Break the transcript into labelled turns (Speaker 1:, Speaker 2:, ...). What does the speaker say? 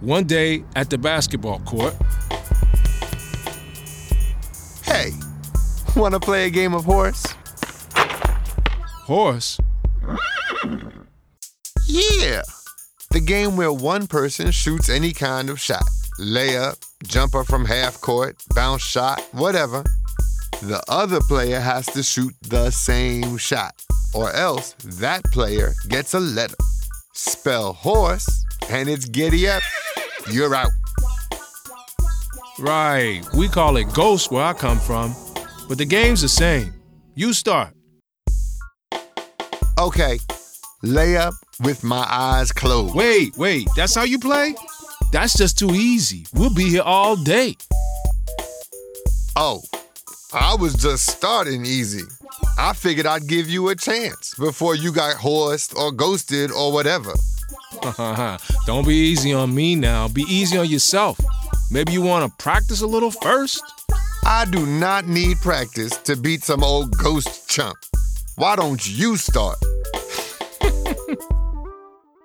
Speaker 1: One day at the basketball court.
Speaker 2: Hey, wanna play a game of horse?
Speaker 1: Horse?
Speaker 2: Yeah. The game where one person shoots any kind of shot. Layup, jumper from half court, bounce shot, whatever. The other player has to shoot the same shot, or else that player gets a letter. Spell horse, and it's giddy up. You're out.
Speaker 1: Right, we call it ghost where I come from, but the game's the same. You start.
Speaker 2: Okay, layup with my eyes closed.
Speaker 1: Wait, that's how you play? That's just too easy. We'll be here all day.
Speaker 2: Oh, I was just starting easy. I figured I'd give you a chance before you got horsed or ghosted or whatever.
Speaker 1: Don't be easy on me now. Be easy on yourself. Maybe you want to practice a little first?
Speaker 2: I do not need practice to beat some old ghost chump. Why don't you start?